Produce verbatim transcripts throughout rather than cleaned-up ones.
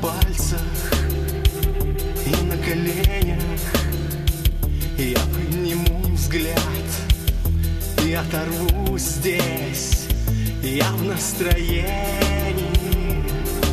пальцах и на коленях. Я подниму взгляд и оторвусь здесь. Я в настроении.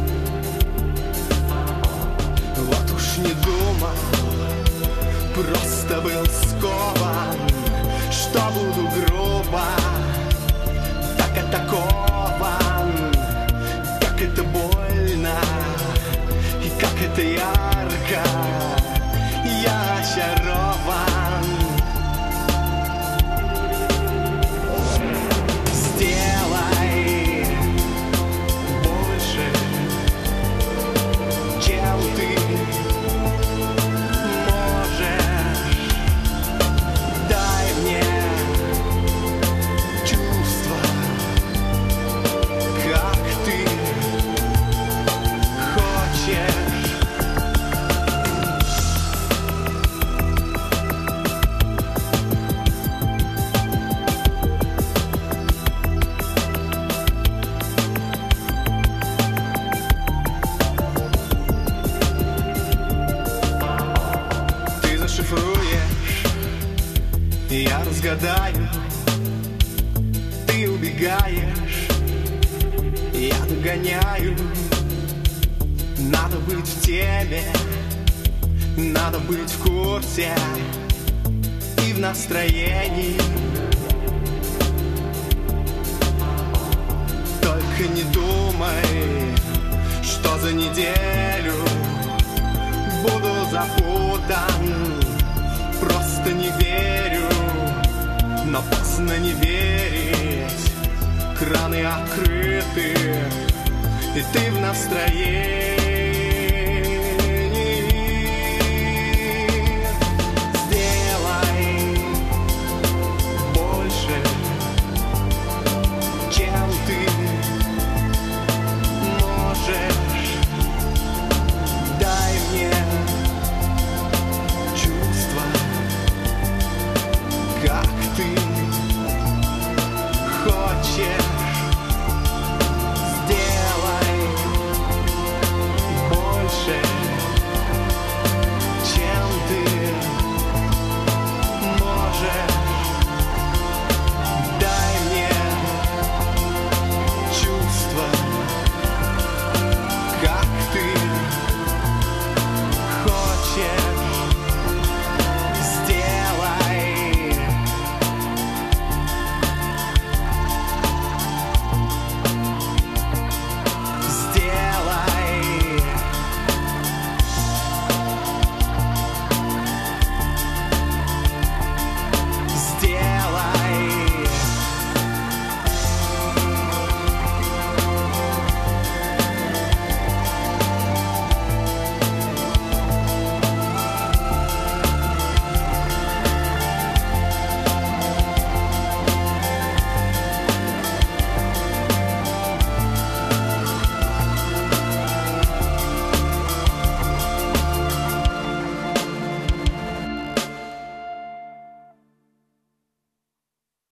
Вот уж не думал, просто был скован, что буду грубо так атакован. Как это больно и как это ярко. Я очарован. Сделай больше, чем ты можешь. Дай мне чувства, как ты хочешь. Ты зашифруешь, я разгадаю. Ты убегаешь, я догоняю. Надо быть в теме, надо быть в курсе и в настроении. Только не думай, что за неделю буду запутан. Просто не верю, но поздно не верить. Краны открыты, и ты в настроении.